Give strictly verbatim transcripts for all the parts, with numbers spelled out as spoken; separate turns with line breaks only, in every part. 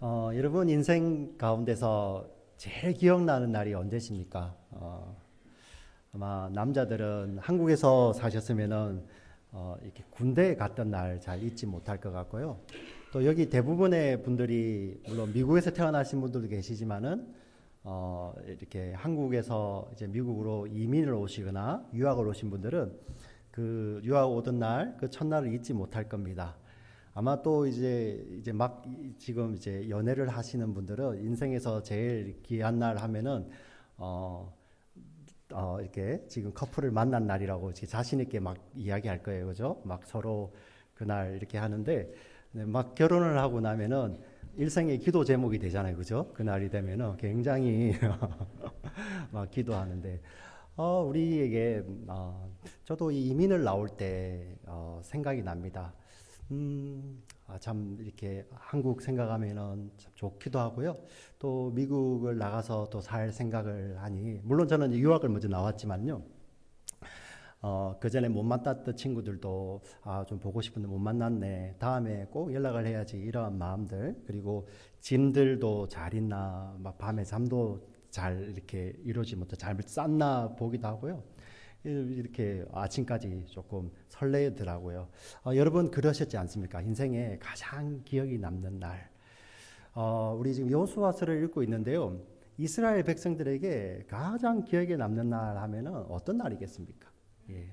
어, 여러분 인생 가운데서 제일 기억나는 날이 언제십니까? 어, 아마 남자들은 한국에서 사셨으면은 어, 이렇게 군대에 갔던 날 잘 잊지 못할 것 같고요. 또 여기 대부분의 분들이 물론 미국에서 태어나신 분들도 계시지만은 어, 이렇게 한국에서 이제 미국으로 이민을 오시거나 유학을 오신 분들은 그 유학 오던 날 그 첫날을 잊지 못할 겁니다. 아마 또 이제 이제 막 지금 이제 연애를 하시는 분들은 인생에서 제일 귀한 날 하면은 어, 어 이렇게 지금 커플을 만난 날이라고 이렇게 자신 있게 막 이야기할 거예요, 그죠? 막 서로 그날 이렇게 하는데 네, 막 결혼을 하고 나면은 일생의 기도 제목이 되잖아요, 그죠? 그날이 되면은 굉장히 막 기도하는데 어, 우리에게 어, 저도 이 이민을 나올 때 어, 생각이 납니다. 음, 아, 참 이렇게 한국 생각하면은 참 좋기도 하고요. 또 미국을 나가서 또 살 생각을 하니 물론 저는 유학을 먼저 나왔지만요. 어, 그 전에 못 만났던 친구들도 아, 좀 보고 싶은데 못 만났네. 다음에 꼭 연락을 해야지. 이런 마음들. 그리고 짐들도 잘 있나. 막 밤에 잠도 잘 이렇게 이루지 못해 잘 쌌나 보기도 하고요. 이렇게 아침까지 조금 설레더라고요. 어, 여러분 그러셨지 않습니까? 인생에 가장 기억이 남는 날. 어, 우리 지금 여호수아서를 읽고 있는데요. 이스라엘 백성들에게 가장 기억에 남는 날 하면은 어떤 날이겠습니까? 예.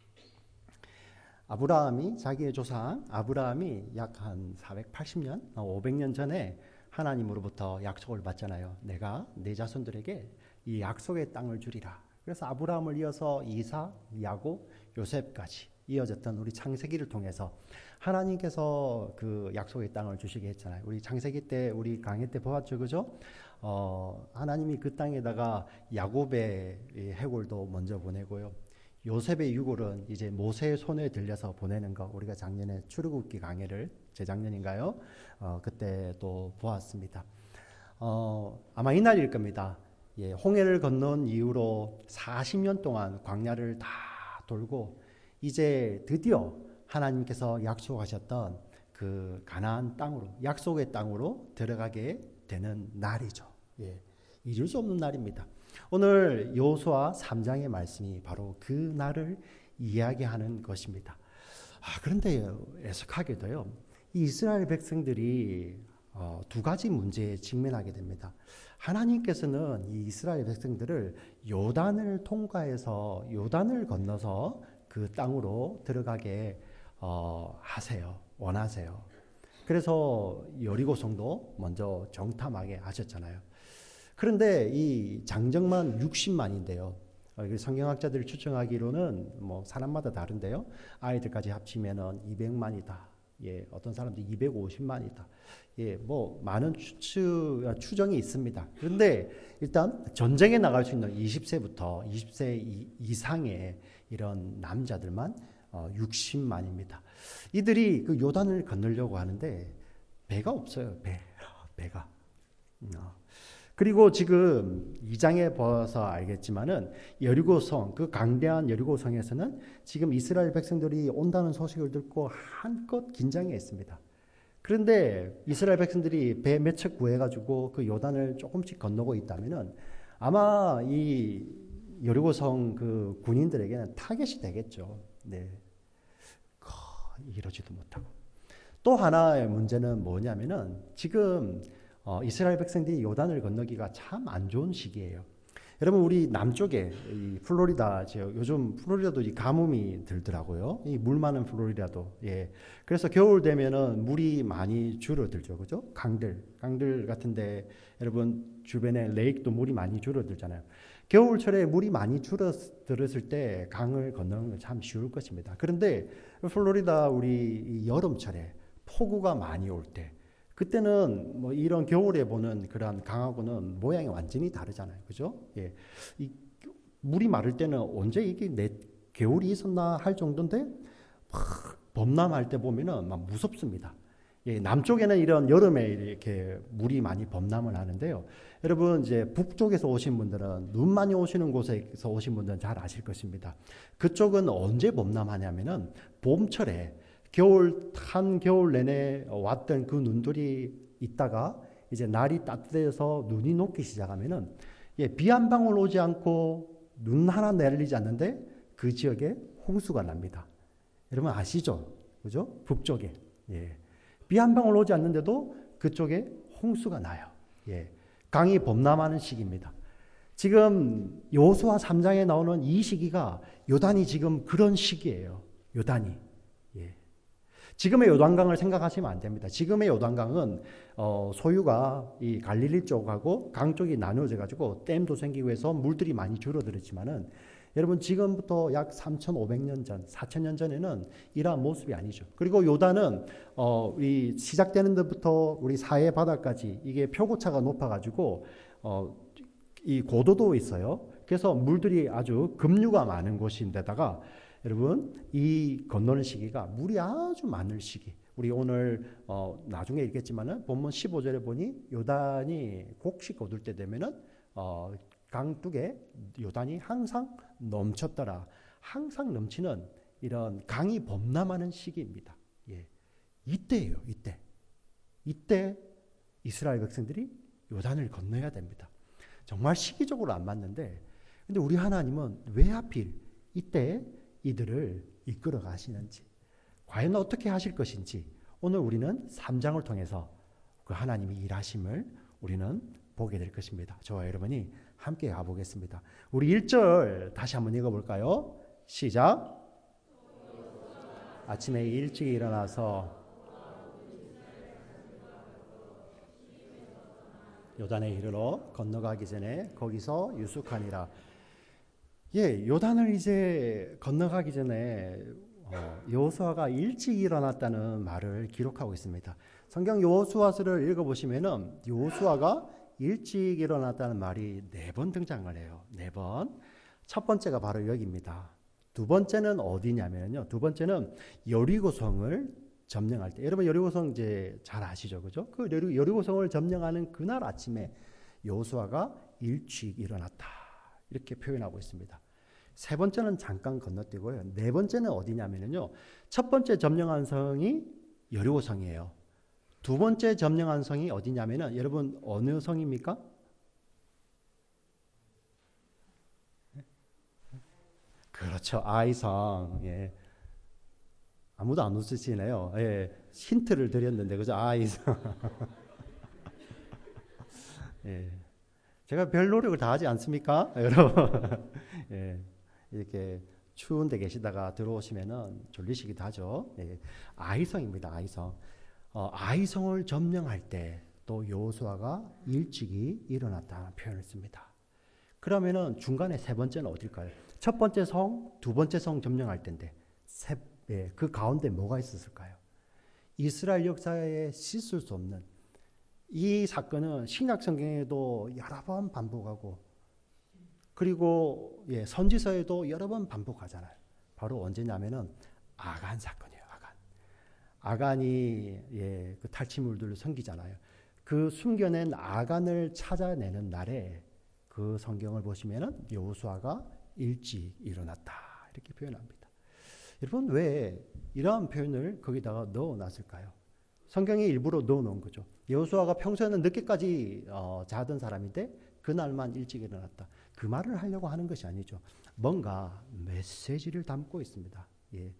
아브라함이 자기의 조상 아브라함이 약 한 사백팔십 년, 오백 년 전에 하나님으로부터 약속을 받잖아요. 내가 내 자손들에게 이 약속의 땅을 주리라. 그래서 아브라함을 이어서 이삭, 야곱, 요셉까지 이어졌던 우리 창세기를 통해서 하나님께서 그 약속의 땅을 주시게 했잖아요. 우리 창세기 때 우리 강의 때 보았죠, 그죠? 어, 하나님이 그 땅에다가 야곱의 해골도 먼저 보내고요. 요셉의 유골은 이제 모세의 손에 들려서 보내는 거 우리가 작년에 출애굽기 강의를 재작년인가요? 어, 그때 또 보았습니다. 어, 아마 이날일 겁니다. 예, 홍해를 건넌 이후로 사십 년 동안 광야를 다 돌고 이제 드디어 하나님께서 약속하셨던 그 가나안 땅으로 약속의 땅으로 들어가게 되는 날이죠. 예, 잊을 수 없는 날입니다. 오늘 여호수아 삼 장의 말씀이 바로 그 날을 이야기하는 것입니다. 아, 그런데 애석하게도요, 이 이스라엘 백성들이 어, 두 가지 문제에 직면하게 됩니다. 하나님께서는 이 이스라엘 백성들을 요단을 통과해서 요단을 건너서 그 땅으로 들어가게 어, 하세요. 원하세요. 그래서 여리고성도 먼저 정탐하게 하셨잖아요. 그런데 이 장정만 육십만인데요. 성경학자들이 추정하기로는 뭐 사람마다 다른데요. 아이들까지 합치면은 이백만이다. 예, 어떤 사람들이 이백오십만이다. 예, 뭐 많은 추측, 추정이 있습니다. 그런데 일단 전쟁에 나갈 수 있는 이십 세부터 이십 세 이상의 이런 남자들만 육십만입니다. 이들이 그 요단을 건너려고 하는데 배가 없어요. 배, 배가. 그리고 지금 이 장에 봐서 알겠지만은 여리고성, 그 강대한 여리고성에서는 지금 이스라엘 백성들이 온다는 소식을 듣고 한껏 긴장해 있습니다. 그런데 이스라엘 백성들이 배 몇 척 구해가지고 그 요단을 조금씩 건너고 있다면은 아마 이 여리고성 그 군인들에게는 타겟이 되겠죠. 네. 이러지도 못하고. 또 하나의 문제는 뭐냐면은 지금 어, 이스라엘 백성들이 요단을 건너기가 참 안 좋은 시기예요. 여러분 우리 남쪽에 이 플로리다 요즘 플로리다도 이 가뭄이 들더라고요. 이 물 많은 플로리다도 예. 그래서 겨울 되면은 물이 많이 줄어들죠, 그죠? 강들 강들 같은데 여러분 주변에 레이크도 물이 많이 줄어들잖아요. 겨울철에 물이 많이 줄어들었을 때 강을 건너는 건 참 쉬울 것입니다. 그런데 플로리다 우리 여름철에 폭우가 많이 올 때 그때는 뭐 이런 겨울에 보는 그런 강하고는 모양이 완전히 다르잖아요. 그죠? 예. 이 물이 마를 때는 언제 이게 내 겨울이 있었나 할 정도인데 막 범람할 때 보면은 막 무섭습니다. 예, 남쪽에는 이런 여름에 이렇게 물이 많이 범람을 하는데요. 여러분 이제 북쪽에서 오신 분들은 눈 많이 오시는 곳에서 오신 분들은 잘 아실 것입니다. 그쪽은 언제 범람하냐면은 봄철에 겨울 한 겨울 내내 왔던 그 눈들이 있다가 이제 날이 따뜻해져서 눈이 녹기 시작하면은 예, 비 한 방울 오지 않고 눈 하나 내리지 않는데 그 지역에 홍수가 납니다. 여러분 아시죠? 그죠? 북쪽에. 예. 비 한 방울 오지 않는데도 그쪽에 홍수가 나요. 예. 강이 범람하는 시기입니다. 지금 여호수아 삼 장에 나오는 이 시기가 요단이 지금 그런 시기예요. 요단이. 예. 지금의 요단강을 생각하시면 안 됩니다. 지금의 요단강은 어, 소유가 이 갈릴리 쪽하고 강 쪽이 나누어져 가지고 댐도 생기고 해서 물들이 많이 줄어들었지만은 여러분 지금부터 약 삼천오백 년 전, 사천 년 전에는 이러한 모습이 아니죠. 그리고 요단은 어, 이 시작되는 데부터 우리 사해 바다까지 이게 표고차가 높아가지고 어, 이 고도도 있어요. 그래서 물들이 아주 급류가 많은 곳인데다가 여러분 이 건너는 시기가 물이 아주 많을 시기. 우리 오늘 어, 나중에 읽겠지만은 본문 십오 절에 보니 요단이 곡식 거둘 때 되면은 어, 강둑에 요단이 항상 넘쳤더라. 항상 넘치는 이런 강이 범람하는 시기입니다. 예. 이때예요. 이때. 이때 이스라엘 백성들이 요단을 건너야 됩니다. 정말 시기적으로 안 맞는데 근데 우리 하나님은 왜 하필 이때 이들을 이끌어 가시는지 과연 어떻게 하실 것인지 오늘 우리는 삼 장을 통해서 그 하나님의 일하심을 우리는 보게 될 것입니다. 저와 여러분이 함께 가보겠습니다. 우리 일 절 다시 한번 읽어볼까요? 시작. 아침에 일찍 일어나서 요단에 이르러 건너가기 전에 거기서 유숙하니라. 예, 요단을 이제 건너가기 전에 어, 여호수아가 일찍 일어났다는 말을 기록하고 있습니다. 성경 여호수아서를 읽어보시면은 여호수아가 일찍 일어났다는 말이 네 번 등장을 해요. 네 번. 첫 번째가 바로 여기입니다. 두 번째는 어디냐면요. 두 번째는 여리고성을 점령할 때. 여러분 여리고성 이제 잘 아시죠, 그죠? 그 여리고성을 점령하는 그날 아침에 여호수아가 일찍 일어났다. 이렇게 표현하고 있습니다. 세 번째는 잠깐 건너뛰고요. 네 번째는 어디냐면요. 첫 번째 점령한 성이 여리고성이에요. 두 번째 점령한 성이 어디냐면은 여러분 어느 성입니까? 그렇죠. 아이성. 예. 아무도 안 웃으시네요. 예. 힌트를 드렸는데 그죠? 아이성. 예. 제가 별 노력을 다 하지 않습니까? 여러분. 예. 이렇게 추운 데 계시다가 들어오시면은 졸리시기도 하죠. 예. 아이성입니다. 아이성. 어, 아이성을 점령할 때 또 여호수아가 일찍이 일어났다는 표현을 씁니다. 그러면은 중간에 세 번째는 어딜까요? 첫 번째 성, 두 번째 성 점령할 때인데 세, 예, 그 가운데 뭐가 있었을까요? 이스라엘 역사에 씻을 수 없는 이 사건은 신약 성경에도 여러 번 반복하고 그리고 예, 선지서에도 여러 번 반복하잖아요. 바로 언제냐면은 아간 사건이에요. 아간. 아간이 예, 그 탈취물들을 섬기잖아요. 그 숨겨낸 아간을 찾아내는 날에 그 성경을 보시면은 여호수아가 일찍 일어났다 이렇게 표현합니다. 여러분 왜 이러한 표현을 거기다가 넣어놨을까요? 성경에 일부러 넣어놓은 거죠. 여호수아가 평소에는 늦게까지 어, 자던 사람인데 그날만 일찍 일어났다. 그 말을 하려고 하는 것이 아니죠. 뭔가 메시지를 담고 있습니다. 예.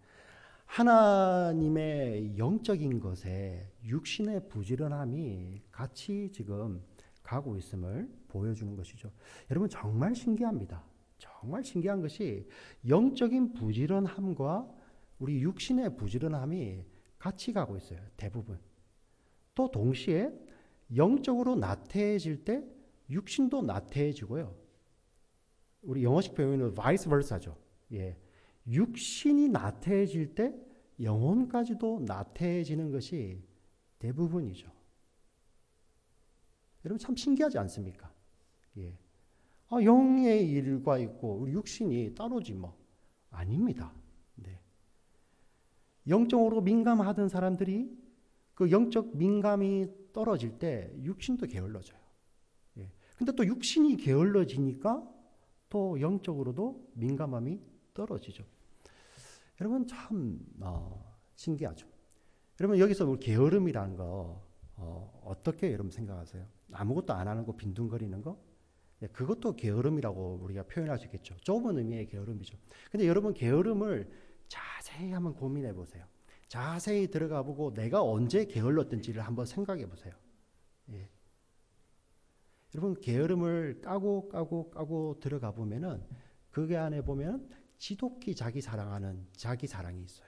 하나님의 영적인 것에 육신의 부지런함이 같이 지금 가고 있음을 보여주는 것이죠. 여러분 정말 신기합니다. 정말 신기한 것이 영적인 부지런함과 우리 육신의 부지런함이 같이 가고 있어요. 대부분. 또 동시에 영적으로 나태해질 때 육신도 나태해지고요. 우리 영어식 표현은 vice versa죠. 예. 육신이 나태해질 때 영혼까지도 나태해지는 것이 대부분이죠. 여러분 참 신기하지 않습니까? 예. 아, 영의 일과 있고 우리 육신이 따로지 뭐. 아닙니다. 네. 영적으로 민감하던 사람들이 그 영적 민감이 떨어질 때 육신도 게을러져요. 예. 근데 또 육신이 게을러지니까 또 영적으로도 민감함이 떨어지죠. 여러분 참 어, 신기하죠. 여러분 여기서 우리 게으름이라는 거 어, 어떻게 여러분 생각하세요? 아무것도 안 하는 거, 빈둥거리는 거? 예, 그것도 게으름이라고 우리가 표현할 수 있겠죠. 좁은 의미의 게으름이죠. 근데 여러분 게으름을 자세히 한번 고민해 보세요. 자세히 들어가 보고 내가 언제 게을렀던지를 한번 생각해 보세요. 예. 여러분 게으름을 까고 까고 까고 들어가 보면은 그게 안에 보면 지독히 자기 사랑하는 자기 사랑이 있어요.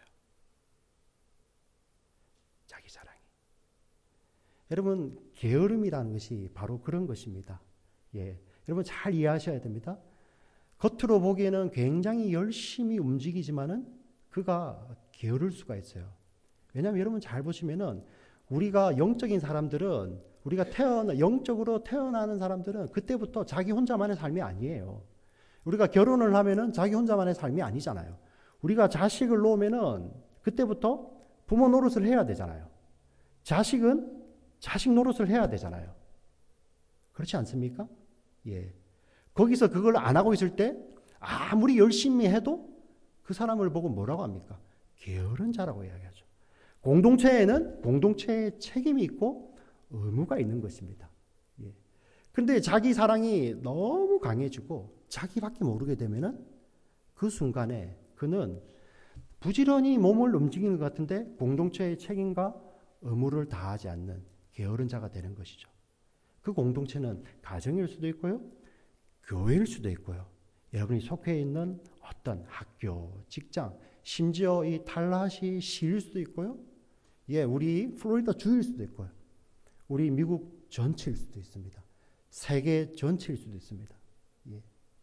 자기 사랑이. 여러분 게으름이라는 것이 바로 그런 것입니다. 예. 여러분 잘 이해하셔야 됩니다. 겉으로 보기에는 굉장히 열심히 움직이지만은 그가 게으를 수가 있어요. 왜냐하면 여러분 잘 보시면은 우리가 영적인 사람들은 우리가 태어나 영적으로 태어나는 사람들은 그때부터 자기 혼자만의 삶이 아니에요. 우리가 결혼을 하면은 자기 혼자만의 삶이 아니잖아요. 우리가 자식을 놓으면은 그때부터 부모 노릇을 해야 되잖아요. 자식은 자식 노릇을 해야 되잖아요. 그렇지 않습니까? 예. 거기서 그걸 안 하고 있을 때 아무리 열심히 해도 그 사람을 보고 뭐라고 합니까? 게으른 자라고 이야기하죠. 공동체에는 공동체의 책임이 있고 의무가 있는 것입니다. 예. 근데 자기 사랑이 너무 강해지고 자기밖에 모르게 되면은 그 순간에 그는 부지런히 몸을 움직이는 것 같은데 공동체의 책임과 의무를 다하지 않는 게으른 자가 되는 것이죠. 그 공동체는 가정일 수도 있고요. 교회일 수도 있고요. 여러분이 속해 있는 어떤 학교, 직장, 심지어 이 탈라시 시일 수도 있고요. 예, 우리 플로리다 주일 수도 있고요. 우리 미국 전체일 수도 있습니다. 세계 전체일 수도 있습니다. 예.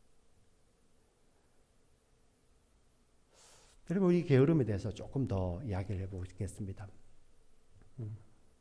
여러분 이 게으름에 대해서 조금 더 이야기를 해보겠습니다. 음.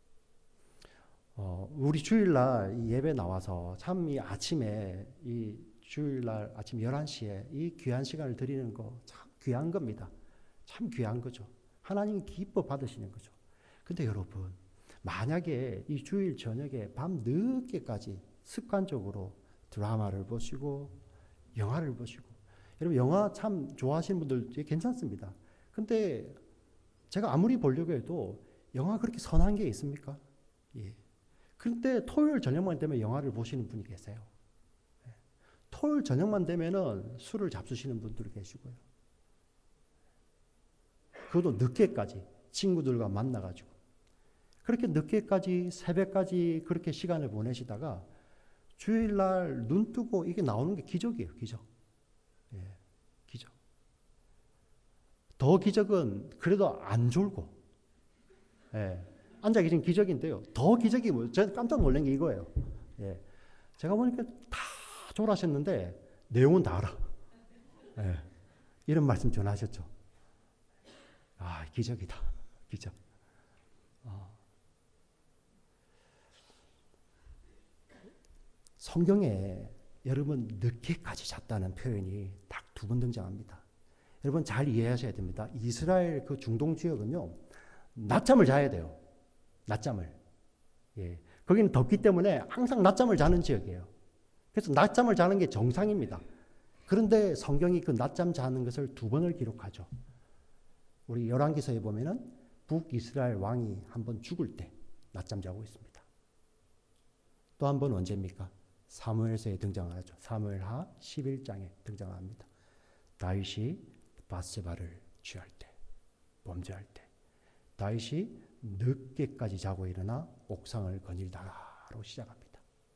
어, 우리 주일날 이 예배 나와서 참 이 아침에 이 주일날 아침 열한 시에 이 귀한 시간을 드리는 거 참 귀한 겁니다. 참 귀한 거죠. 하나님이 기뻐 받으시는 거죠. 근데 여러분 만약에 이 주일 저녁에 밤 늦게까지 습관적으로 드라마를 보시고 영화를 보시고 여러분 영화 참 좋아하시는 분들 괜찮습니다. 근데 제가 아무리 보려고 해도 영화 그렇게 선한 게 있습니까? 예. 근데 토요일 저녁만 되면 영화를 보시는 분이 계세요. 토요일 저녁만 되면은 술을 잡수시는 분들이 계시고요. 그것도 늦게까지 친구들과 만나가지고 그렇게 늦게까지 새벽까지 그렇게 시간을 보내시다가 주일날 눈 뜨고 이게 나오는 게 기적이에요. 기적. 예, 기적. 더 기적은 그래도 안 졸고 예, 앉아 계신 기적인데요. 더 기적이 뭐예요? 제가 깜짝 놀란 게 이거예요. 예, 제가 보니까 다 졸아하셨는데 내용은 다 알아. 예, 이런 말씀 전하셨죠. 아, 기적이다. 기적. 어. 성경에 여러분 늦게까지 잤다는 표현이 딱 두 번 등장합니다. 여러분 잘 이해하셔야 됩니다. 이스라엘 그 중동 지역은요. 낮잠을 자야 돼요. 낮잠을. 예. 거기는 덥기 때문에 항상 낮잠을 자는 지역이에요. 그래서 낮잠을 자는 게 정상입니다. 그런데 성경이 그 낮잠 자는 것을 두 번을 기록하죠. 우리 열왕기서에 보면은 북이스라엘 왕이 한번 죽을 때 낮잠 자고 있습니다. 또 한 번 언제입니까? 사무엘서에 등장하죠. 사무엘하 십일 장에 등장합니다. 다윗이 바세바를 취할 때, 범죄할 때 다윗이 늦게까지 자고 일어나 옥상을 거닐다가로 시작합니다.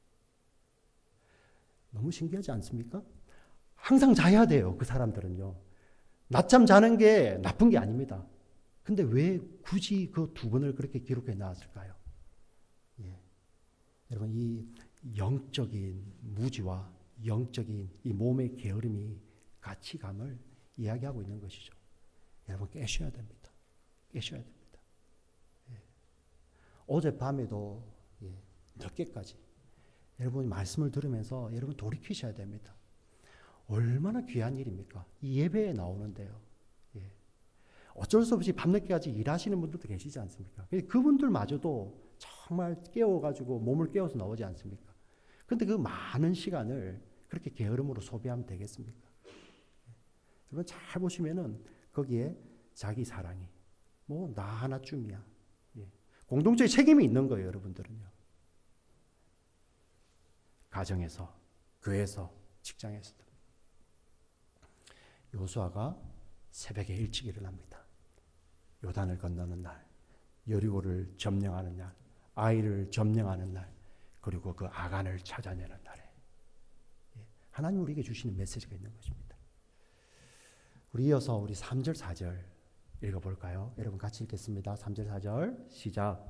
너무 신기하지 않습니까? 항상 자야 돼요. 그 사람들은요. 낮잠 자는 게 나쁜 게 아닙니다. 근데 왜 굳이 그 두 번을 그렇게 기록해 놨을까요? 예. 여러분 이 영적인 무지와 영적인 이 몸의 게으름이 가치감을 이야기하고 있는 것이죠. 여러분 깨셔야 됩니다. 깨셔야 됩니다. 예. 어젯밤에도 예, 늦게까지 여러분이 말씀을 들으면서 여러분 돌이키셔야 됩니다. 얼마나 귀한 일입니까? 이 예배에 나오는데요. 예. 어쩔 수 없이 밤늦게까지 일하시는 분들도 계시지 않습니까? 그분들마저도 정말 깨워가지고 몸을 깨워서 나오지 않습니까? 근데 그 많은 시간을 그렇게 게으름으로 소비하면 되겠습니까? 여러분 잘 보시면은 거기에 자기 사랑이 뭐 나 하나쯤이야. 예. 공동체의 책임이 있는 거예요, 여러분들은요. 가정에서, 교회에서, 직장에서도. 여호수아가 새벽에 일찍 일어납니다. 요단을 건너는 날, 여리고를 점령하는 날, 아이를 점령하는 날, 그리고 그 아간을 찾아내는 날에 하나님 우리에게 주시는 메시지가 있는 것입니다. 우리 이어서 우리 삼 절 사 절 읽어볼까요? 여러분 같이 읽겠습니다. 삼 절 사 절 시작.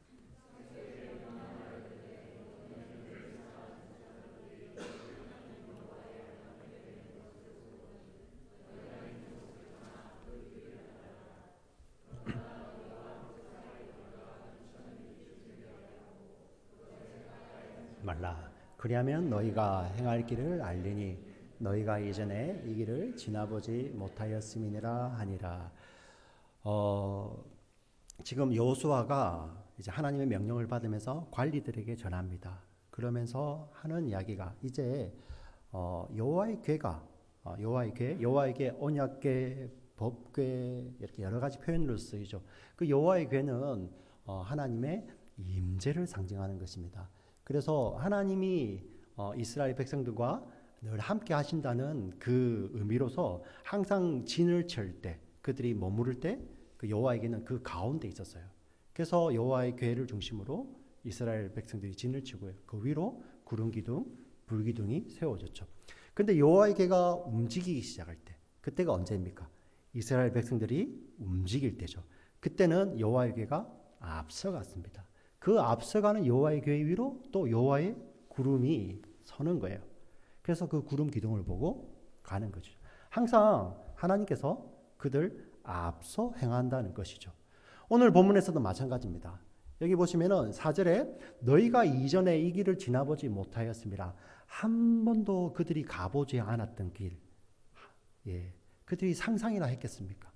말라. 그리하면 너희가 행할 길을 알리니 너희가 이전에 이 길을 지나보지 못하였음이니라 하니라. 어, 지금 여호수아가 이제 하나님의 명령을 받으면서 관리들에게 전합니다. 그러면서 하는 이야기가 이제 어, 여호와의 궤가 어, 여호와의 궤, 여호와에게 언약궤, 법궤 이렇게 여러 가지 표현으로 쓰이죠. 그 여호와의 궤는 어, 하나님의 임재를 상징하는 것입니다. 그래서 하나님이 어, 이스라엘 백성들과 늘 함께 하신다는 그 의미로서 항상 진을 칠 때, 그들이 머무를 때 그 여호와에게는 그 가운데 있었어요. 그래서 여호와의 궤를 중심으로 이스라엘 백성들이 진을 치고요. 그 위로 구름 기둥, 불 기둥이 세워졌죠. 근데 여호와의 궤가 움직이기 시작할 때, 그때가 언제입니까? 이스라엘 백성들이 움직일 때죠. 그때는 여호와의 궤가 앞서갔습니다. 그 앞서가는 여호와의 궤 위로 또 여호와의 구름이 서는 거예요. 그래서 그 구름 기둥을 보고 가는 거죠. 항상 하나님께서 그들 앞서 행한다는 것이죠. 오늘 본문에서도 마찬가지입니다. 여기 보시면은 사 절에 너희가 이전에 이 길을 지나보지 못하였습니다. 한 번도 그들이 가보지 않았던 길. 예, 그들이 상상이나 했겠습니까?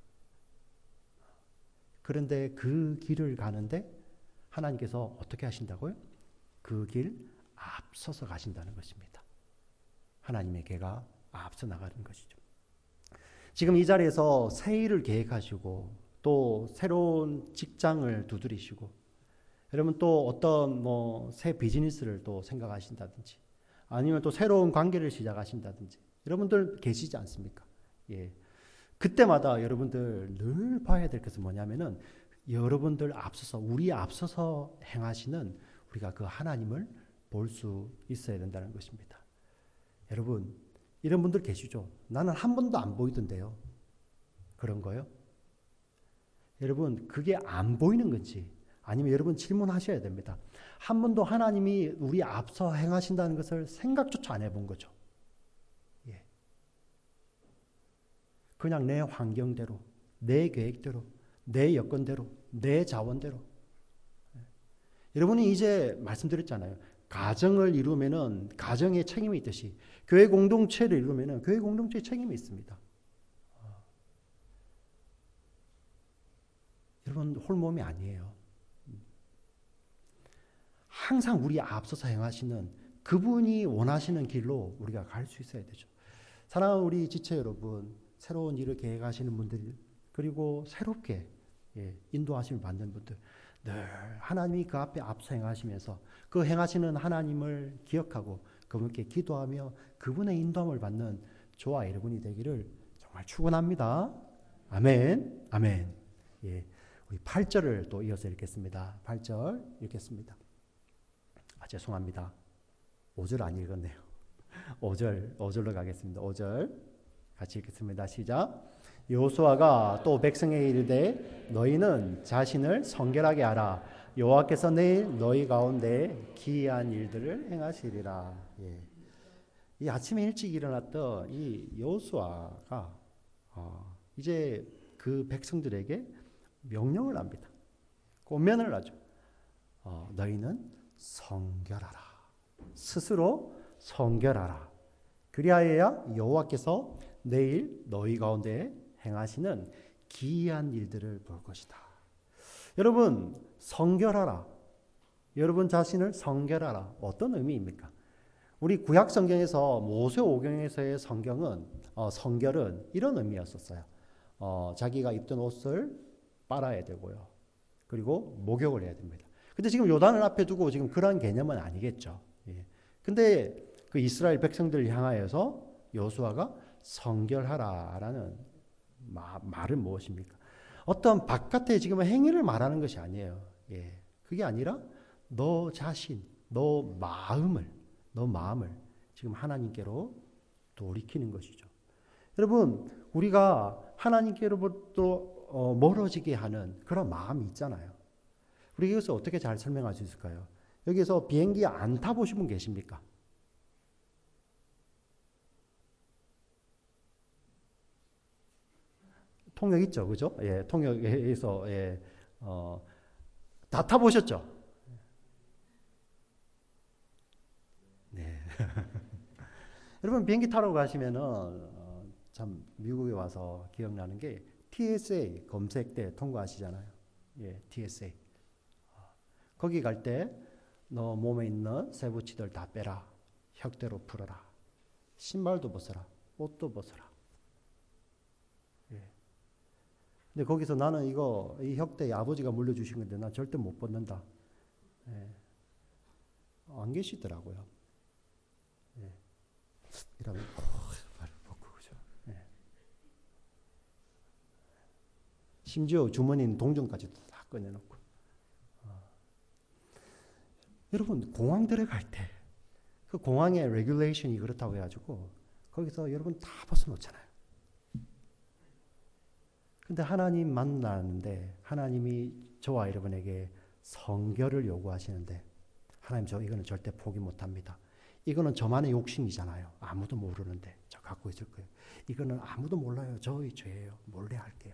그런데 그 길을 가는데 하나님께서 어떻게 하신다고요? 그 길 앞서서 가신다는 것입니다. 하나님의 궤가 앞서 나가는 것이죠. 지금 이 자리에서 새 일을 계획하시고 또 새로운 직장을 두드리시고 여러분 또 어떤 뭐 새 비즈니스를 또 생각하신다든지 아니면 또 새로운 관계를 시작하신다든지 여러분들 계시지 않습니까? 예. 그때마다 여러분들 늘 봐야 될 것은 뭐냐면은 여러분들 앞서서 우리 앞서서 행하시는 우리가 그 하나님을 볼 수 있어야 된다는 것입니다. 여러분 이런 분들 계시죠? 나는 한 번도 안 보이던데요. 그런 거요? 여러분 그게 안 보이는 건지 아니면 여러분 질문하셔야 됩니다. 한 번도 하나님이 우리 앞서 행하신다는 것을 생각조차 안 해본 거죠. 예. 그냥 내 환경대로, 내 계획대로, 내 여건대로, 내 자원대로. 예. 여러분이 이제 말씀드렸잖아요. 가정을 이루면은 가정에 책임이 있듯이 교회 공동체를 이루면은 교회 공동체에 책임이 있습니다. 어. 여러분 홀몸이 아니에요. 항상 우리 앞서서 행하시는 그분이 원하시는 길로 우리가 갈 수 있어야 되죠. 사랑하는 우리 지체 여러분, 새로운 일을 계획하시는 분들 그리고 새롭게 예, 인도하심을 받는 분들 늘 하나님이 그 앞에 앞서 행하시면서 그 행하시는 하나님을 기억하고 그분께 기도하며 그분의 인도함을 받는 저와 여러분이 되기를 정말 축원합니다. 아멘, 아멘. 예, 우리 팔 절을 또 이어서 읽겠습니다. 팔 절 읽겠습니다. 아, 죄송합니다. 오 절 안 읽었네요. 오 절, 오 절로 가겠습니다. 오 절 같이 읽겠습니다. 시작. 여호수아가 또 백성에게 이르되 너희는 자신을 성결하게 하라. 여호와께서 내일 너희 가운데 기이한 일들을 행하시리라. 예. 이 아침에 일찍 일어났던 이 여호수아가 어, 이제 그 백성들에게 명령을 합니다. 권면을 하죠. 어, 너희는 성결하라. 스스로 성결하라. 그리하여야 여호와께서 내일 너희 가운데 행하시는 기이한 일들을 볼 것이다. 여러분 성결하라. 여러분 자신을 성결하라. 어떤 의미입니까? 우리 구약 성경에서 모세오경에서의 성경은 어, 성결은 이런 의미였었어요. 어, 자기가 입던 옷을 빨아야 되고요. 그리고 목욕을 해야 됩니다. 근데 지금 요단을 앞에 두고 지금 그런 개념은 아니겠죠. 예. 근데 그 이스라엘 백성들을 향하여서 여호수아가 성결하라라는 마, 말은 무엇입니까? 어떤 바깥의 지금 행위를 말하는 것이 아니에요. 예. 그게 아니라 너 자신, 너 마음을, 너 마음을 지금 하나님께로 돌이키는 것이죠. 여러분, 우리가 하나님께로부터 어, 멀어지게 하는 그런 마음이 있잖아요. 우리 이것을 어떻게 잘 설명할 수 있을까요? 여기서 비행기 안 타보신 분 계십니까? 통역 있죠, 그죠? 예, 통역에서 예, 어, 다 타보셨죠? 네. 여러분 비행기 타러 가시면은 어, 참 미국에 와서 기억나는 게 티에스에이 검색대 통과하시잖아요. 예, 티에스에이. 거기 갈 때 너 몸에 있는 세부치들 다 빼라. 혁대로 풀어라. 신발도 벗어라. 옷도 벗어라. 예. 근데 거기서 나는 이거 이 혁대 아버지가 물려주신 건데 난 절대 못 벗는다. 예. 안 계시더라고요. 예. 이러면 어, 말을 벗고 그죠. 예. 심지어 주머니는 동전까지도 다 꺼내놓고. 어. 여러분 공항 들어갈 때 그 공항의 레귤레이션이 그렇다고 해가지고 거기서 여러분 다 벗어놓잖아요. 근데 하나님 만나는데 하나님이 저와 여러분에게 성결을 요구하시는데 하나님 저 이거는 절대 포기 못합니다. 이거는 저만의 욕심이잖아요. 아무도 모르는데 저 갖고 있을 거예요. 이거는 아무도 몰라요. 저의 죄예요. 몰래 할게요.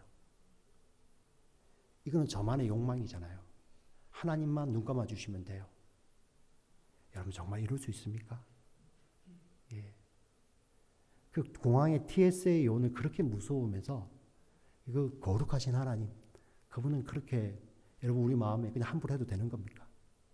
이거는 저만의 욕망이잖아요. 하나님만 눈 감아 주시면 돼요. 여러분 정말 이룰 수 있습니까? 예. 그 공항의 티에스에이 오늘 그렇게 무서우면서 이거 거룩하신 하나님, 그분은 그렇게 여러분 우리 마음에 그냥 함부로 해도 되는 겁니까?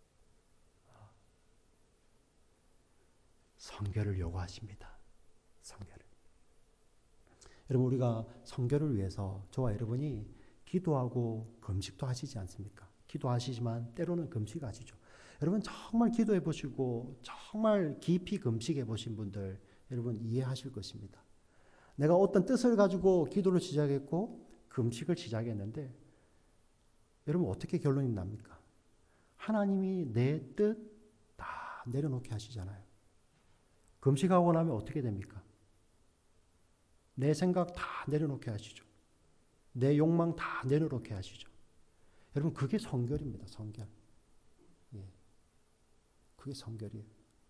성결을 요구하십니다. 성결을. 여러분 우리가 성결을 위해서 저와 여러분이 기도하고 금식도 하시지 않습니까? 기도하시지만 때로는 금식하시죠. 여러분 정말 기도해 보시고 정말 깊이 금식해 보신 분들 여러분 이해하실 것입니다. 내가 어떤 뜻을 가지고 기도를 시작했고 금식을 시작했는데 여러분 어떻게 결론이 납니까? 하나님이 내 뜻 다 내려놓게 하시잖아요. 금식하고 나면 어떻게 됩니까? 내 생각 다 내려놓게 하시죠. 내 욕망 다 내려놓게 하시죠. 여러분 그게 성결입니다. 성결. 예. 그게 성결이에요.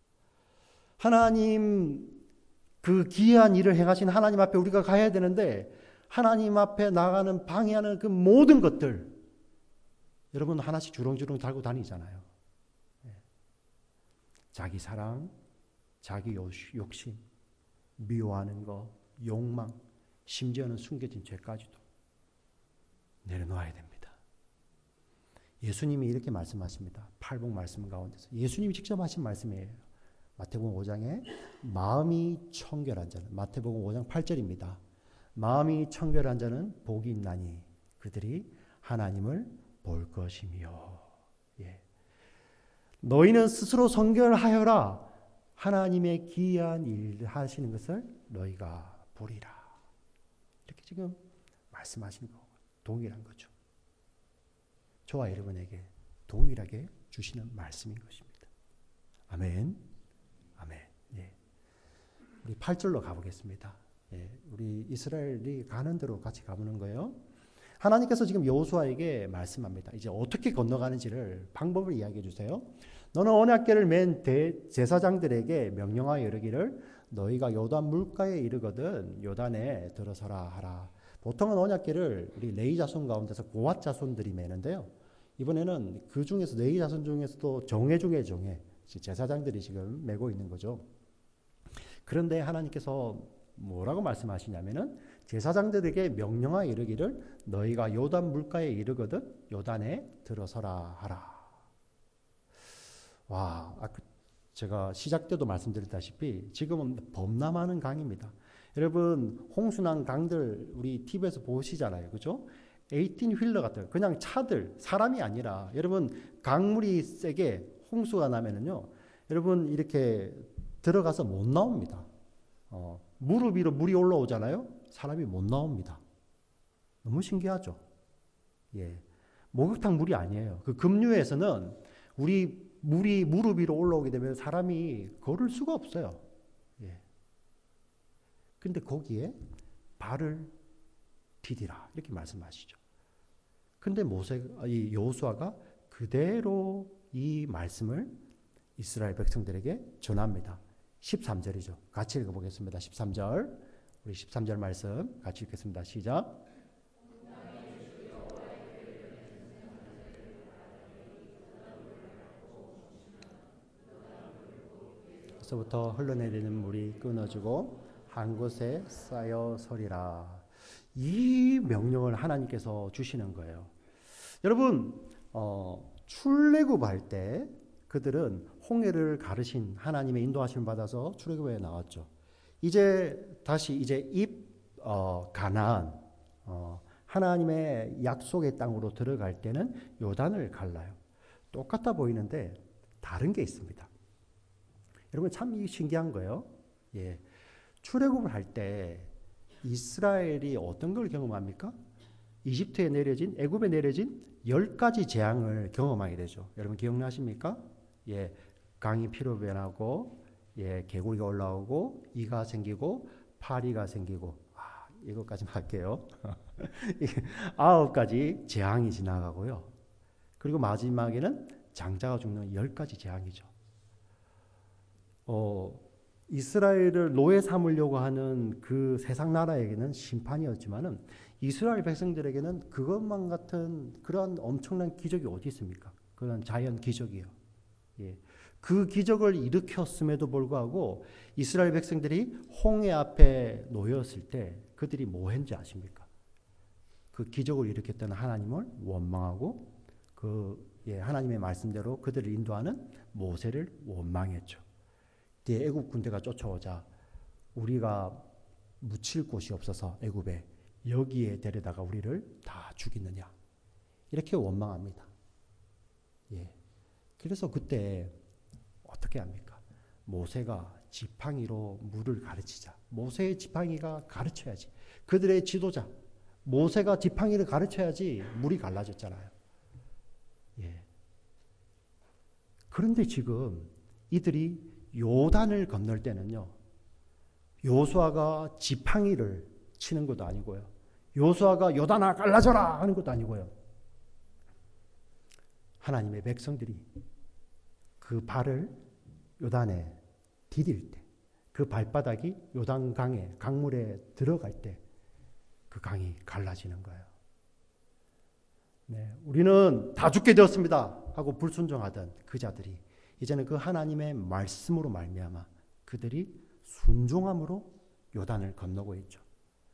하나님 그 기이한 일을 행하신 하나님 앞에 우리가 가야 되는데 하나님 앞에 나가는 방해하는 그 모든 것들 여러분 하나씩 주렁주렁 달고 다니잖아요. 예. 자기 사랑, 자기 욕심, 미워하는 거, 욕망, 심지어는 숨겨진 죄까지도 내려놓아야 됩니다. 예수님이 이렇게 말씀하십니다. 팔복 말씀 가운데서 예수님이 직접 하신 말씀이에요. 마태복음 오 장에 마음이 청결한 자는 마태복음 오 장 팔 절입니다. 마음이 청결한 자는 복이 있나니 그들이 하나님을 볼 것이며. 예. 너희는 스스로 성결하여라. 하나님의 기이한 일 하시는 것을 너희가 보리라. 이렇게 지금 말씀하시는 거 동일한 거죠. 저와 여러분에게 동일하게 주시는 말씀인 것입니다. 아멘. 아멘. 예. 우리 팔 절로 가보겠습니다. 예. 우리 이스라엘이 가는 대로 같이 가보는 거예요. 하나님께서 지금 여호수아에게 말씀합니다. 이제 어떻게 건너가는지를 방법을 이야기해 주세요. 너는 언약궤를 맨 제사장들에게 명령하여 이르기를 너희가 요단 물가에 이르거든 요단에 들어서라 하라. 보통은 언약궤를 우리 레위 자손 가운데서 고핫 자손들이 매는데요. 이번에는 그 중에서 레위 자손 중에서도 정예 중에 정예 제사장들이 지금 메고 있는 거죠. 그런데 하나님께서 뭐라고 말씀하시냐면은 제사장들에게 명령하여 이르기를 너희가 요단 물가에 이르거든 요단에 들어서라 하라. 와, 제가 시작 때도 말씀드렸다시피 지금은 범람하는 강입니다. 여러분 홍수난 강들 우리 티비에서 보시잖아요. 그죠? 에이틴 휠러 같은 그냥 차들, 사람이 아니라 여러분 강물이 세게 홍수가 나면은요, 여러분 이렇게 들어가서 못 나옵니다. 어, 무릎 위로 물이 올라오잖아요. 사람이 못 나옵니다. 너무 신기하죠. 예, 목욕탕 물이 아니에요. 그 급류에서는 우리 물이 무릎 위로 올라오게 되면 사람이 걸을 수가 없어요. 예. 근데 거기에 발을 디디라 이렇게 말씀하시죠. 근데 모세, 이 여호수아가 그대로 이 말씀을 이스라엘 백성들에게 전합니다. 십삼 절이죠. 같이 읽어보겠습니다. 십삼 절. 우리 십삼 절 말씀 같이 읽겠습니다. 시작. 부터 흘러내리는 물이 끊어지고 한 곳에 쌓여 서리라. 이 명령을 하나님께서 주시는 거예요. 여러분, 어, 출애굽할 때 그들은 홍해를 가르신 하나님의 인도하심을 받아서 출애굽에 나왔죠. 이제 다시 이제 입 어, 가나안 어, 하나님의 약속의 땅으로 들어갈 때는 요단을 갈라요. 똑같아 보이는데 다른 게 있습니다. 여러분 참 신기한 거예요. 예. 출애굽을 할 때 이스라엘이 어떤 걸 경험합니까? 이집트에 내려진, 애굽에 내려진 열 가지 재앙을 경험하게 되죠. 여러분 기억나십니까? 예. 강이 피로 변하고, 예. 개구리가 올라오고, 이가 생기고, 파리가 생기고, 아, 이것까지만 할게요. 아홉 가지 재앙이 지나가고요. 그리고 마지막에는 장자가 죽는 열 가지 재앙이죠. 어, 이스라엘을 노예 삼으려고 하는 그 세상 나라에게는 심판이었지만은 이스라엘 백성들에게는 그것만 같은 그런 엄청난 기적이 어디 있습니까? 그런 자연 기적이요. 예. 그 기적을 일으켰음에도 불구하고 이스라엘 백성들이 홍해 앞에 놓였을 때 그들이 뭐 했는지 아십니까? 그 기적을 일으켰던 하나님을 원망하고 그 예, 하나님의 말씀대로 그들을 인도하는 모세를 원망했죠. 뒤에 애굽 군대가 쫓아오자 우리가 묻힐 곳이 없어서 애굽에 여기에 데려다가 우리를 다 죽이느냐 이렇게 원망합니다. 예. 그래서 그때 어떻게 합니까? 모세가 지팡이로 물을 가르치자. 모세의 지팡이가 가르쳐야지. 그들의 지도자 모세가 지팡이를 가르쳐야지 물이 갈라졌잖아요. 예. 그런데 지금 이들이 요단을 건널 때는요, 요수아가 지팡이를 치는 것도 아니고요, 요수아가 요단아 갈라져라 하는 것도 아니고요, 하나님의 백성들이 그 발을 요단에 디딜 때, 그 발바닥이 요단강에 강물에 들어갈 때 그 강이 갈라지는 거예요. 네, 우리는 다 죽게 되었습니다 하고 불순종하던 그 자들이 이제는 그 하나님의 말씀으로 말미암아 그들이 순종함으로 요단을 건너고 있죠.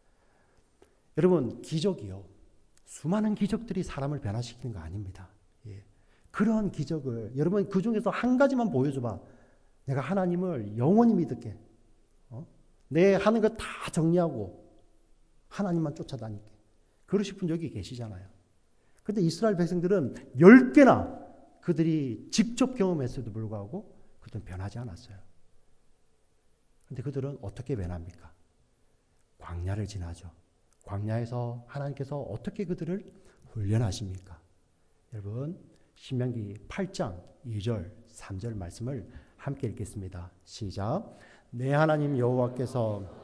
여러분 기적이요, 수많은 기적들이 사람을 변화시키는 거 아닙니다. 예. 그런 기적을 여러분 그 중에서 한 가지만 보여줘봐. 내가 하나님을 영원히 믿을게. 어? 내 하는 거 다 정리하고 하나님만 쫓아다닐게. 그러실 분 여기 계시잖아요. 근데 이스라엘 백성들은 열 개나 그들이 직접 경험했음에도 불구하고 그들은 변하지 않았어요. 근데 그들은 어떻게 변합니까? 광야를 지나죠. 광야에서 하나님께서 어떻게 그들을 훈련하십니까? 여러분 신명기 팔 장 이 절 삼 절 말씀을 함께 읽겠습니다. 시작. 내 하나님 여호와께서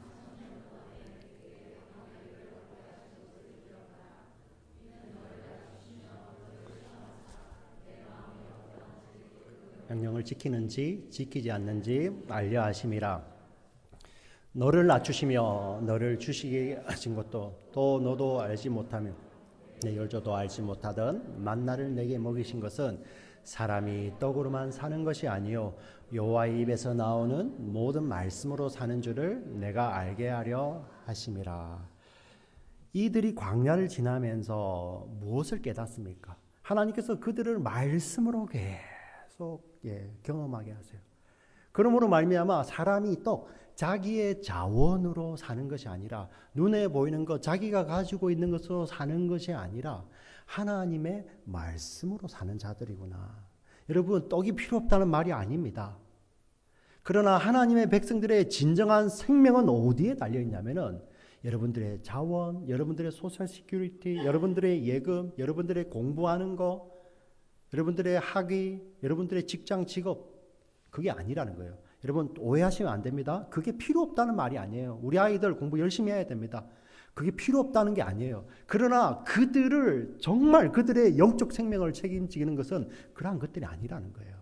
명령을 지키는지 지키지 않는지 알려 하심이라. 너를 낮추시며 너를 주시게 하신 것도 또 너도 알지 못하며 내 열조도 알지 못하던 만나를 내게 먹이신 것은 사람이 떡으로만 사는 것이 아니요 여호와의 입에서 나오는 모든 말씀으로 사는 줄을 내가 알게 하려 하심이라. 이들이 광야를 지나면서 무엇을 깨닫습니까? 하나님께서 그들을 말씀으로 계속 예, 경험하게 하세요. 그러므로 말미암아 사람이 또 자기의 자원으로 사는 것이 아니라 눈에 보이는 것, 자기가 가지고 있는 것으로 사는 것이 아니라 하나님의 말씀으로 사는 자들이구나. 여러분, 떡이 필요 없다는 말이 아닙니다. 그러나 하나님의 백성들의 진정한 생명은 어디에 달려 있냐면은 여러분들의 자원, 여러분들의 소셜 시큐리티, 여러분들의 예금, 여러분들의 공부하는 거, 여러분들의 학위, 여러분들의 직장, 직업, 그게 아니라는 거예요. 여러분 오해하시면 안 됩니다. 그게 필요 없다는 말이 아니에요. 우리 아이들 공부 열심히 해야 됩니다. 그게 필요 없다는 게 아니에요. 그러나 그들을 정말 그들의 영적 생명을 책임지는 것은 그러한 것들이 아니라는 거예요.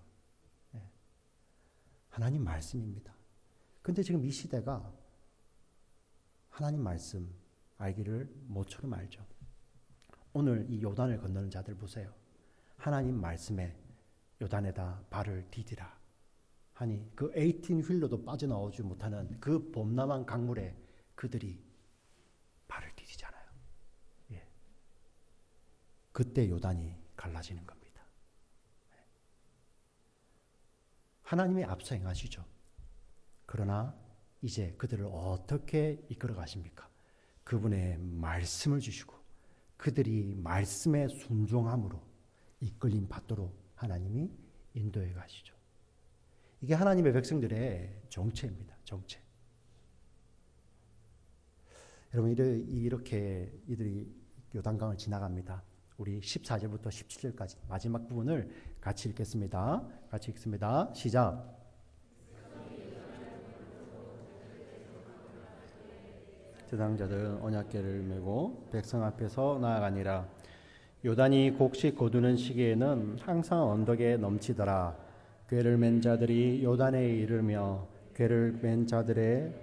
하나님 말씀입니다. 근데 지금 이 시대가 하나님 말씀 알기를 모처럼 알죠. 오늘 이 요단을 건너는 자들 보세요. 하나님 말씀에 요단에다 발을 디디라 하니 그 에이틴 휠로도 빠져나오지 못하는 그 범람한 강물에 그들이 발을 디디잖아요. 예. 그때 요단이 갈라지는 겁니다. 하나님이 앞서 행하시죠. 그러나 이제 그들을 어떻게 이끌어 가십니까? 그분의 말씀을 주시고 그들이 말씀에 순종함으로 이끌림 받도록 하나님이 인도해 가시죠. 이게 하나님의 백성들의 정체입니다. 정체. 여러분 이렇게 이들이 요단강을 지나갑니다. 우리 십사 절부터 십칠 절까지 마지막 부분을 같이 읽겠습니다. 같이 읽습니다. 시작. 제사장들은 언약궤를 메고 백성 앞에서 나아가니라. 요단이 곡식 거두는 시기에는 항상 언덕에 넘치더라. 궤를 맨 자들이 요단에 이르며 궤를 맨 자들의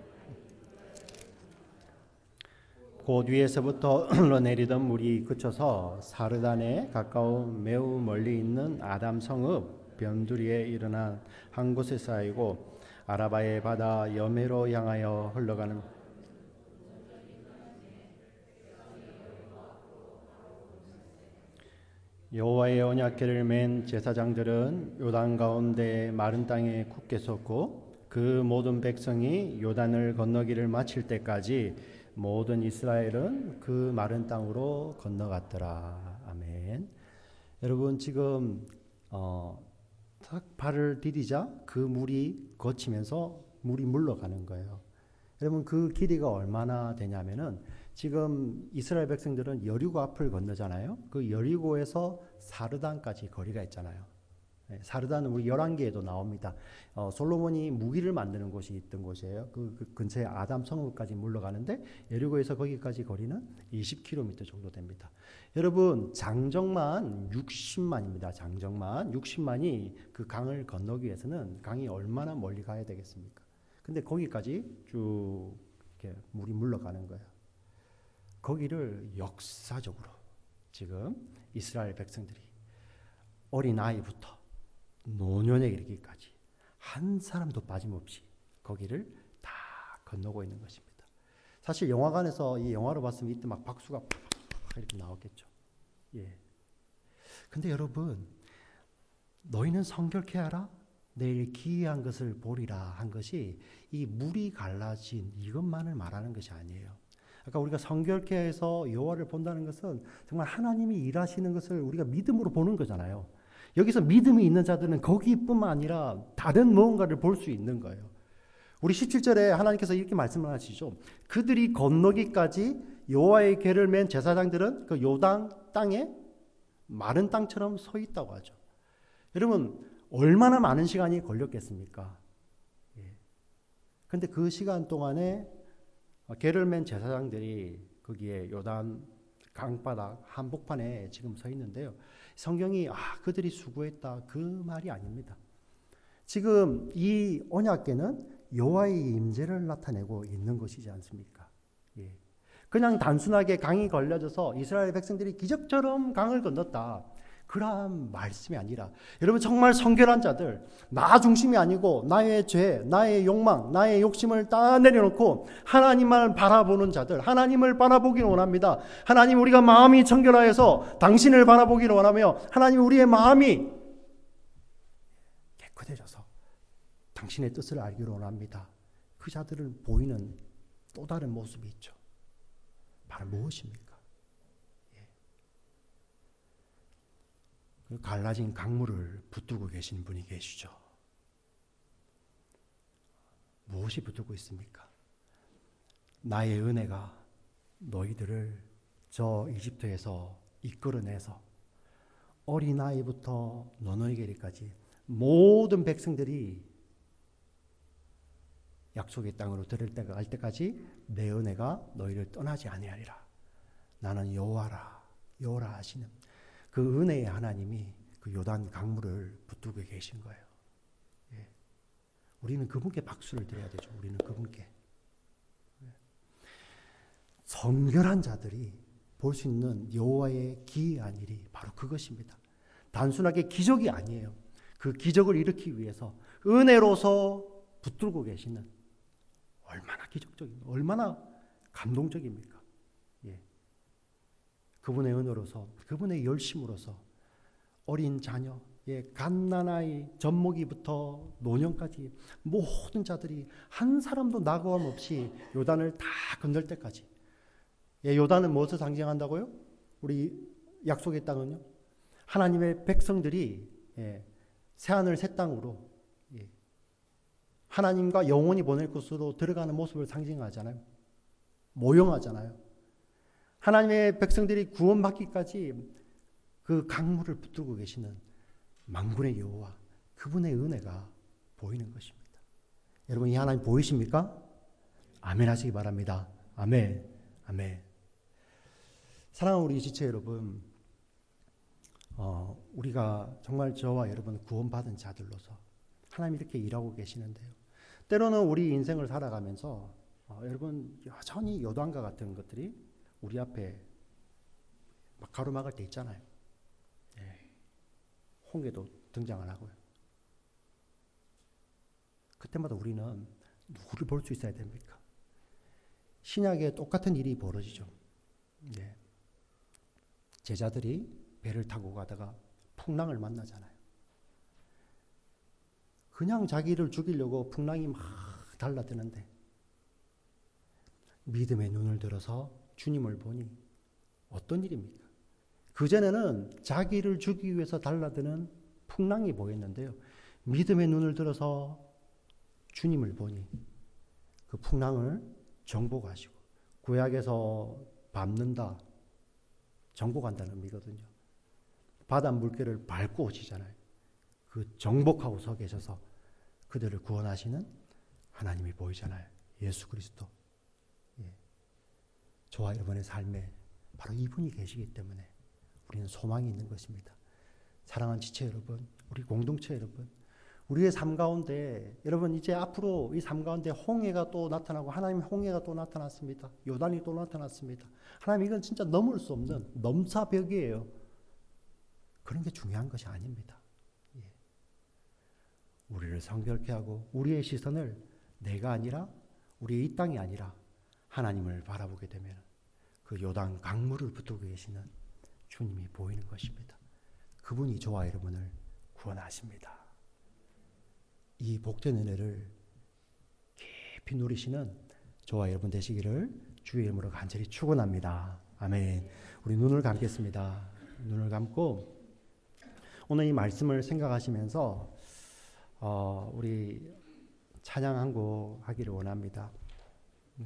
곧 위에서부터 흘러내리던 물이 그쳐서 사르단에 가까운 매우 멀리 있는 아담 성읍 변두리에 일어난 한 곳에 쌓이고 아라바의 바다 여메로 향하여 흘러가는 여호와의 언약궤를 맨 제사장들은 요단 가운데 마른 땅에 굳게 섰고 그 모든 백성이 요단을 건너기를 마칠 때까지 모든 이스라엘은 그 마른 땅으로 건너갔더라. 아멘. 여러분 지금 어, 딱 발을 디디자 그 물이 거치면서 물이 물러가는 거예요. 여러분 그 길이가 얼마나 되냐면은 지금 이스라엘 백성들은 여리고 앞을 건너잖아요. 그 여리고에서 사르단까지 거리가 있잖아요. 사르단은 우리 열왕기에도 나옵니다. 어, 솔로몬이 무기를 만드는 곳이 있던 곳이에요. 그, 그 근처에 아담 성읍까지 물러가는데 여리고에서 거기까지 거리는 이십 킬로미터 정도 됩니다. 여러분 장정만 육십만입니다. 장정만 육십만이 그 강을 건너기 위해서는 강이 얼마나 멀리 가야 되겠습니까? 근데 거기까지 쭉 이렇게 물이 물러가는 거예요. 거기를 역사적으로 지금 이스라엘 백성들이 어린아이부터 노년에 이르기까지 한 사람도 빠짐없이 거기를 다 건너고 있는 것입니다. 사실 영화관에서 이 영화를 봤으면 이때 막 박수가 이렇게 나왔겠죠. 예. 근데 여러분, 너희는 성결케 하라. 내일 기이한 것을 보리라 한 것이 이 물이 갈라진 이것만을 말하는 것이 아니에요. 아까 우리가 성결케 해서 여호와를 본다는 것은 정말 하나님이 일하시는 것을 우리가 믿음으로 보는 거잖아요. 여기서 믿음이 있는 자들은 거기뿐만 아니라 다른 무언가를 볼 수 있는 거예요. 우리 십칠 절에 하나님께서 이렇게 말씀을 하시죠. 그들이 건너기까지 여호와의 궤를 맨 제사장들은 그 요단 땅에 마른 땅처럼 서 있다고 하죠. 여러분 얼마나 많은 시간이 걸렸겠습니까? 예. 근데 그 시간 동안에 궤를 맨 제사장들이 거기에 요단 강바닥 한복판에 지금 서 있는데요. 성경이 아 그들이 수고했다 그 말이 아닙니다. 지금 이 언약궤는 여호와의 임재를 나타내고 있는 것이지 않습니까? 예. 그냥 단순하게 강이 걸려져서 이스라엘 백성들이 기적처럼 강을 건넜다. 그러한 말씀이 아니라 여러분 정말 성결한 자들 나 중심이 아니고 나의 죄, 나의 욕망, 나의 욕심을 다 내려놓고 하나님만 바라보는 자들 하나님을 바라보기를 원합니다. 하나님 우리가 마음이 청결하여서 당신을 바라보기를 원하며 하나님 우리의 마음이 깨끗해져서 당신의 뜻을 알기로 원합니다. 그 자들은 보이는 또 다른 모습이 있죠. 바로 무엇입니까? 예. 그 갈라진 강물을 붙들고 계신 분이 계시죠. 무엇이 붙들고 있습니까? 나의 은혜가 너희들을 저 이집트에서 이끌어내서 어린아이부터 너너에게까지 모든 백성들이 약속의 땅으로 들을 때가 갈 때까지 내 은혜가 너희를 떠나지 아니하리라. 나는 여호와라, 여호라 하시는 그 은혜의 하나님이 그 요단 강물을 붙들고 계신 거예요. 예. 우리는 그분께 박수를 드려야 되죠. 우리는 그분께. 예. 성결한 자들이 볼 수 있는 여호와의 기이한 일이 바로 그것입니다. 단순하게 기적이 아니에요. 그 기적을 일으키기 위해서 은혜로서 붙들고 계시는, 얼마나 기적적인, 얼마나 감동적입니까? 예. 그분의 은혜로서, 그분의 열심으로서 어린 자녀, 예, 갓난아이, 젖먹이부터 노년까지 모든 자들이 한 사람도 낙오함 없이 요단을 다 건널 때까지. 예, 요단은 무엇을 상징한다고요? 우리 약속의 땅은요? 하나님의 백성들이 예, 새하늘 새 땅으로 예, 하나님과 영원히 보낼 곳으로 들어가는 모습을 상징하잖아요. 모형하잖아요. 하나님의 백성들이 구원받기까지 그 강물을 붙들고 계시는 만군의 여호와, 그분의 은혜가 보이는 것입니다. 여러분, 이 하나님 보이십니까? 아멘 하시기 바랍니다. 아멘, 아멘. 사랑하는 우리 지체 여러분, 어, 우리가 정말 저와 여러분 구원받은 자들로서 하나님이 이렇게 일하고 계시는데요. 때로는 우리 인생을 살아가면서 어, 여러분 여전히 요단과 같은 것들이 우리 앞에 막 가로막을 때 있잖아요. 예. 홍해도 등장을 하고요. 그때마다 우리는 누구를 볼 수 있어야 됩니까? 신약에 똑같은 일이 벌어지죠. 예. 제자들이 배를 타고 가다가 풍랑을 만나잖아요. 그냥 자기를 죽이려고 풍랑이 막 달라드는데 믿음의 눈을 들어서 주님을 보니 어떤 일입니까? 그전에는 자기를 죽이기 위해서 달라드는 풍랑이 보였는데요. 믿음의 눈을 들어서 주님을 보니 그 풍랑을 정복하시고, 구약에서 밟는다, 정복한다는 의미거든요. 바다 물결을 밟고 오시잖아요. 그 정복하고 서 계셔서 그들을 구원하시는 하나님이 보이잖아요. 예수 그리스도. 예. 저와 여러분의 삶에 바로 이분이 계시기 때문에 우리는 소망이 있는 것입니다. 사랑하는 지체 여러분, 우리 공동체 여러분, 우리의 삶 가운데 여러분 이제 앞으로 이 삶 가운데 홍해가 또 나타나고 하나님의 홍해가 또 나타났습니다. 요단이 또 나타났습니다. 하나님, 이건 진짜 넘을 수 없는 넘사벽이에요. 그런 게 중요한 것이 아닙니다. 예. 우리를 성결케 하고 우리의 시선을 내가 아니라, 우리의 이 땅이 아니라 하나님을 바라보게 되면 그 요단 강물을 붙들고 계시는 주님이 보이는 것입니다. 그분이 저와 여러분을 구원하십니다. 이 복된 은혜를 깊이 누리시는 저와 여러분 되시기를 주의 이름으로 간절히 축원합니다. 아멘. 우리 눈을 감겠습니다. 눈을 감고 오늘 이 말씀을 생각하시면서 어, 우리 찬양 한 곡 하기를 원합니다. 네.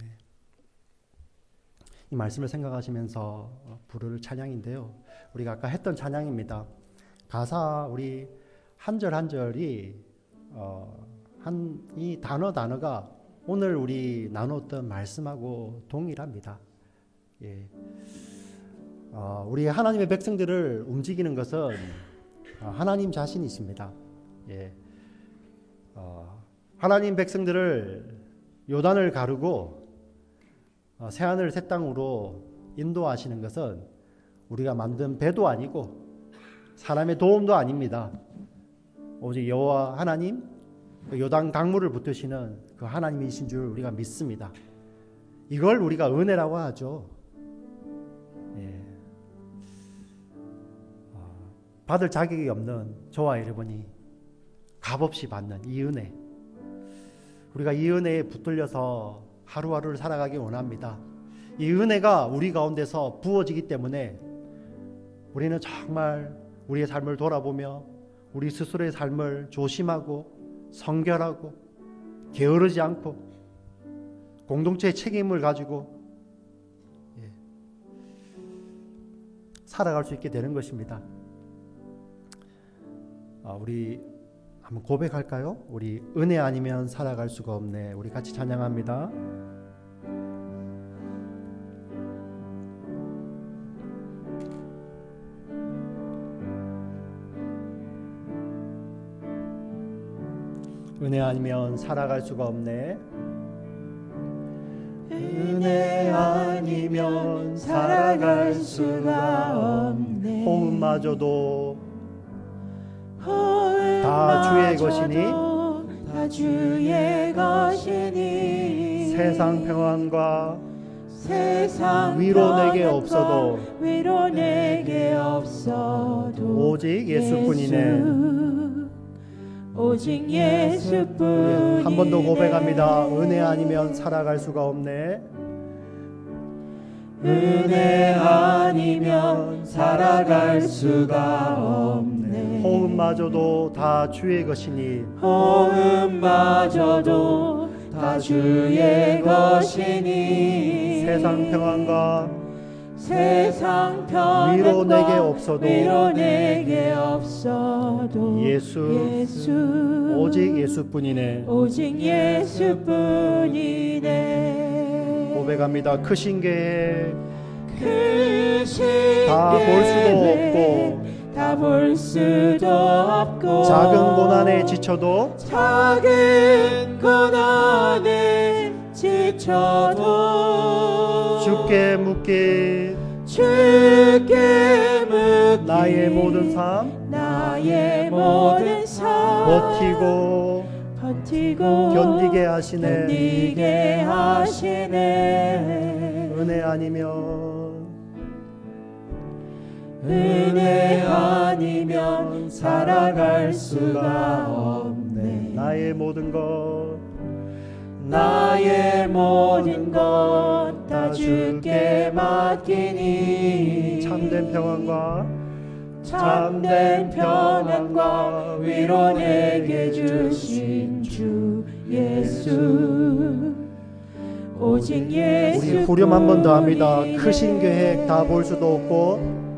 이 말씀을 생각하시면서 부를 찬양인데요. 우리가 아까 했던 찬양입니다. 가사 우리 한 절 한 절이 어, 한 이 단어 단어가 오늘 우리 나눴던 말씀하고 동일합니다. 예. 어, 우리 하나님의 백성들을 움직이는 것은 어, 하나님 자신이십니다. 예. 어, 하나님 백성들을 요단을 가르고 어, 새하늘 새 땅으로 인도하시는 것은 우리가 만든 배도 아니고 사람의 도움도 아닙니다. 오직 여호와 하나님, 그 요단 강물을 붙드시는 그 하나님이신 줄 우리가 믿습니다. 이걸 우리가 은혜라고 하죠. 예. 어, 받을 자격이 없는 저와 여러분이 값없이 받는 이 은혜, 우리가 이 은혜에 붙들려서 하루하루를 살아가기 원합니다. 이 은혜가 우리 가운데서 부어지기 때문에 우리는 정말 우리의 삶을 돌아보며 우리 스스로의 삶을 조심하고 성결하고 게으르지 않고 공동체의 책임을 가지고 예, 살아갈 수 있게 되는 것입니다. 아, 우리 한번 고백할까요? 우리 은혜 아니면 살아갈 수가 없네. 우리 같이 찬양합니다. 은혜 아니면 살아갈 수가 없네.
은혜 아니면 살아갈 수가 없네.
호흡마저도 다 주의 것이니
다 주의 것이니
세상 평안과
세상
위로 내게
평안과
없어도
위로 내게 없어도
오직 예수뿐이네.
예수, 오직 예수뿐이네.
한 번 더 고백합니다. 은혜 아니면 살아갈 수가 없네.
은혜 아니면 살아갈 수가 없네.
호흡마저도 다 주의 것이니
호흡마저도 다 주의 것이니
세상 평안과
세상 평안과
위로 내게 없어도
위로 내게 없어도
예수,
예수
오직 예수뿐이네.
오직 예수뿐이네.
고백합니다. 크신 계획
크신
다 볼 수도
계획
없고
다 볼 수도 없고
작은 고난에 지쳐도
작은 고난에 지쳐도
주께 묻기
주께 묻기
나의 모든 삶
나의 모든 삶
버티고
버티고
견디게 하시네.
견디게 하시네.
은혜 아니면
은혜 아니면 살아갈 수가 없네.
나의 모든 것
나의 모든 것 다 주께 맡기니
참된 평안과
참된 평안과 위로 내게 주신 주 예수 오직 예수.
우리 후렴 한 번 더 합니다. 크신 계획 다 볼 수도 없고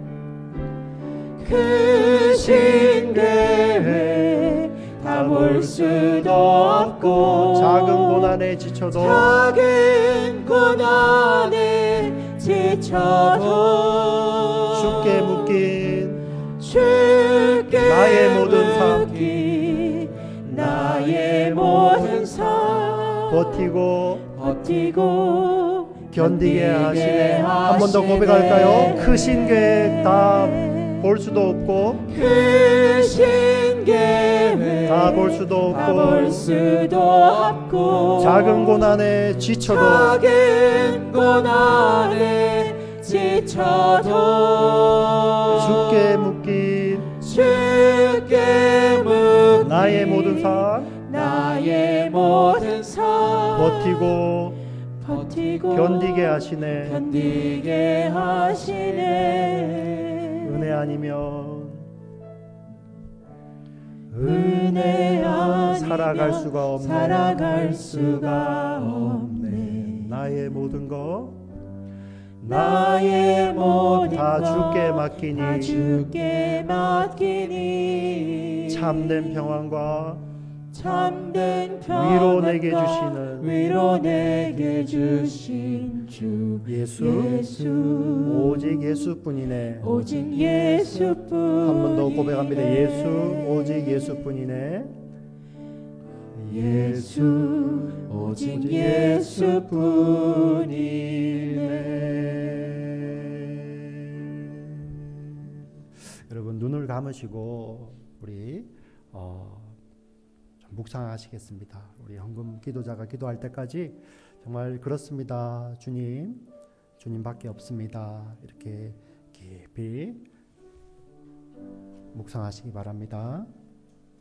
크신 계획 다 볼 수도 없고
작은 고난에 지쳐도
작은 고난에 지쳐도
주께 묻긴
주께
나의 모든 삶
묻기 나의 모든 삶
버티고
버티고
견디게 하시네. 한 번 더 고백할까요? 크신 계획 다 볼 수도 없고
크신 계획
다 볼 수도
다 볼
없고
수도 없고
작은 고난에 지쳐도
작은 고난에 지쳐도
주께 묻긴
주께 묻기
나의 모든 삶
나의 모든 삶
버티고
버티고
견디게 하시네.
견디게 하시네.
은혜 아니면
은혜 아니면
살아갈 수가 없네.
살아갈 수가 없네.
나의 모든 것
나의 모든
다
것
주께 맡기니
다 주께 맡기니
참된 평안과
참된
위로
평안과
내게 주시는
위로 내게 주신 주
예수,
예수
오직 예수뿐이네.
오직 예수뿐.
한 번 더 고백합니다. 예수 오직 예수뿐이네.
예수 오직 예수뿐이네.
여러분 눈을 감으시고 우리 어, 좀 묵상하시겠습니다. 우리 헌금 기도자가 기도할 때까지 정말 그렇습니다. 주님, 주님밖에 없습니다. 이렇게 깊이 묵상하시기 바랍니다.